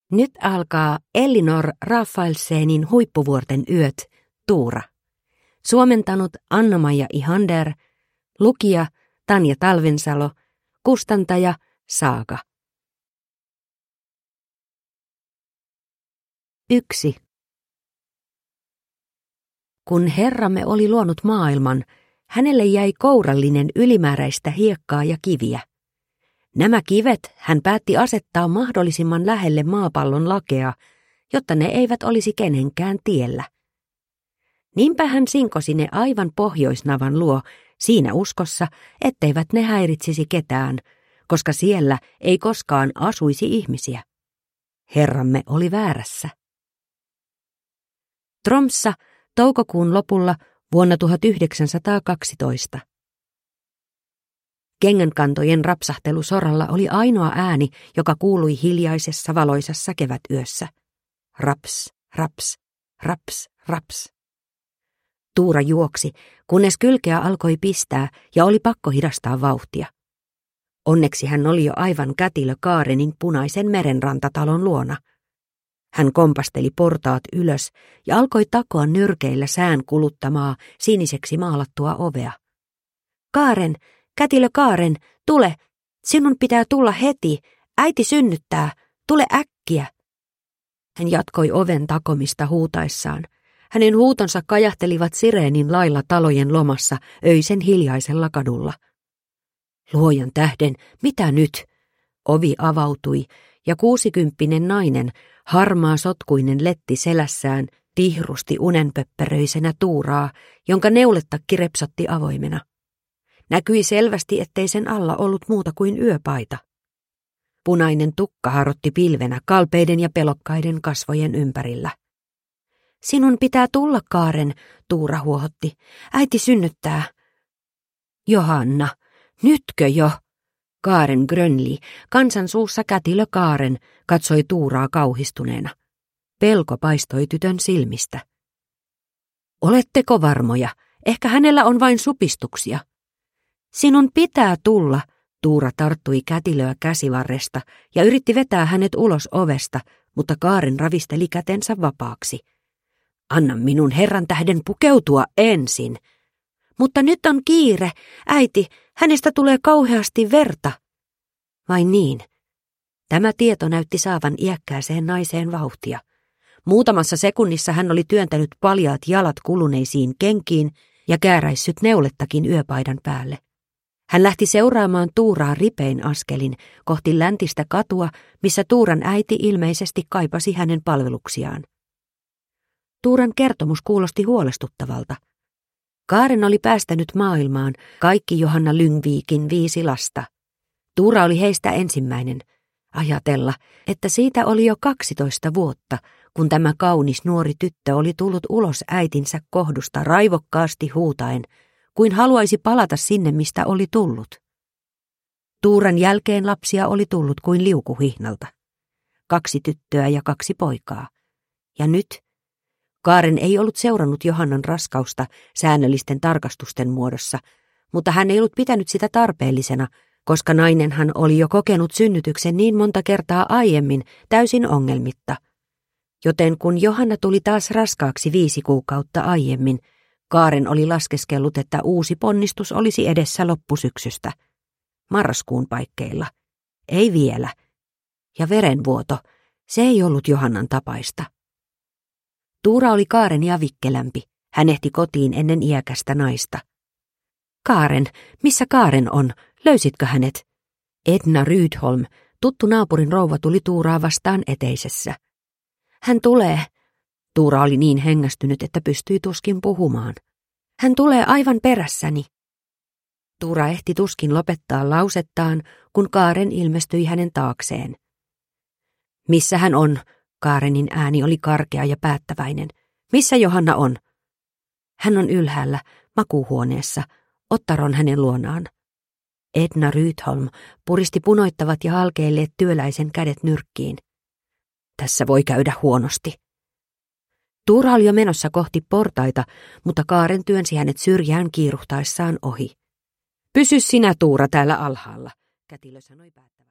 Nyt alkaa Elinor Rafaelsenin Huippuvuorten yöt, Tuura. Suomentanut Anna-Maija Ihander, lukija Tanja Talvensalo, kustantaja Saaga. 1. Kun Herramme oli luonut maailman, hänelle jäi kourallinen ylimääräistä hiekkaa ja kiviä. Nämä kivet hän päätti asettaa mahdollisimman lähelle maapallon lakea, jotta ne eivät olisi kenenkään tiellä. Niinpä hän sinkosi ne aivan pohjoisnavan luo siinä uskossa, etteivät ne häiritsisi ketään, koska siellä ei koskaan asuisi ihmisiä. Herramme oli väärässä. Tromssa toukokuun lopulla vuonna 1912. Kengänkantojen rapsahtelu soralla oli ainoa ääni, joka kuului hiljaisessa valoisassa kevätyössä. Raps, raps, raps, raps. Tuura juoksi, kunnes kylkeä alkoi pistää ja oli pakko hidastaa vauhtia. Onneksi hän oli jo aivan kätilö Kaarenin punaisen merenrantatalon luona. Hän kompasteli portaat ylös ja alkoi takoa nyrkeillä sään kuluttamaa siniseksi maalattua ovea. Kaaren, kätilö Kaaren, tule, sinun pitää tulla heti, äiti synnyttää, tule äkkiä. Hän jatkoi oven takomista huutaessaan. Hänen huutonsa kajahtelivat sireenin lailla talojen lomassa öisen hiljaisella kadulla. Luojan tähden, mitä nyt? Ovi avautui ja 60-vuotias nainen, harmaa sotkuinen letti selässään, tihrusti unenpöppäröisenä Tuuraa, jonka neuletakki repsotti avoimena. Näkyi selvästi, ettei sen alla ollut muuta kuin yöpaita. Punainen tukka harotti pilvenä kalpeiden ja pelokkaiden kasvojen ympärillä. Sinun pitää tulla, Kaaren, Tuura huohotti. Äiti synnyttää. Johanna, nytkö jo? Kaaren Grönli, kansan suussa kätilö Kaaren, katsoi Tuuraa kauhistuneena. Pelko paistoi tytön silmistä. Oletteko varmoja? Ehkä hänellä on vain supistuksia. Sinun pitää tulla, Tuura tarttui kätilöä käsivarresta ja yritti vetää hänet ulos ovesta, mutta Kaaren ravisteli kätensä vapaaksi. Anna minun Herran tähden pukeutua ensin. Mutta nyt on kiire, äiti, hänestä tulee kauheasti verta. Vai niin? Tämä tieto näytti saavan iäkkääseen naiseen vauhtia. Muutamassa sekunnissa hän oli työntänyt paljaat jalat kuluneisiin kenkiin ja kääräissyt neulettakin yöpaidan päälle. Hän lähti seuraamaan Tuuraa ripein askelin kohti läntistä katua, missä Tuuran äiti ilmeisesti kaipasi hänen palveluksiaan. Tuuran kertomus kuulosti huolestuttavalta. Kaaren oli päästänyt maailmaan kaikki Johanna Lyngvikin 5 lasta. Tuura oli heistä ensimmäinen. Ajatella, että siitä oli jo 12 vuotta, kun tämä kaunis nuori tyttö oli tullut ulos äitinsä kohdusta raivokkaasti huutaen, kuin haluaisi palata sinne, mistä oli tullut. Tuuran jälkeen lapsia oli tullut kuin liukuhihnalta. 2 tyttöä ja 2 poikaa. Ja nyt Kaaren ei ollut seurannut Johannan raskausta säännöllisten tarkastusten muodossa, mutta hän ei ollut pitänyt sitä tarpeellisena, koska nainenhan oli jo kokenut synnytyksen niin monta kertaa aiemmin täysin ongelmitta. Joten kun Johanna tuli taas raskaaksi 5 kuukautta aiemmin, Kaaren oli laskeskellut, että uusi ponnistus olisi edessä loppusyksystä. Marraskuun paikkeilla. Ei vielä. Ja verenvuoto, se ei ollut Johannan tapaista. Tuura oli Kaarenia vikkelämpi. Hän ehti kotiin ennen iäkästä naista. Kaaren, missä Kaaren on? Löysitkö hänet? Edna Rydholm, tuttu naapurin rouva, tuli Tuuraa vastaan eteisessä. Hän tulee. Tuura oli niin hengästynyt, että pystyi tuskin puhumaan. Hän tulee aivan perässäni. Tuura ehti tuskin lopettaa lausettaan, kun Kaaren ilmestyi hänen taakseen. Missä hän on? Kaarenin ääni oli karkea ja päättäväinen. Missä Johanna on? Hän on ylhäällä, makuuhuoneessa. Ottaron hänen luonaan. Edna Rydholm puristi punoittavat ja halkeilleet työläisen kädet nyrkkiin. Tässä voi käydä huonosti. Tuura oli jo menossa kohti portaita, mutta Kaaren työnsi hänet syrjään kiiruhtaessaan ohi. Pysy sinä, Tuura, täällä alhaalla, kätilö sanoi päättäväisesti.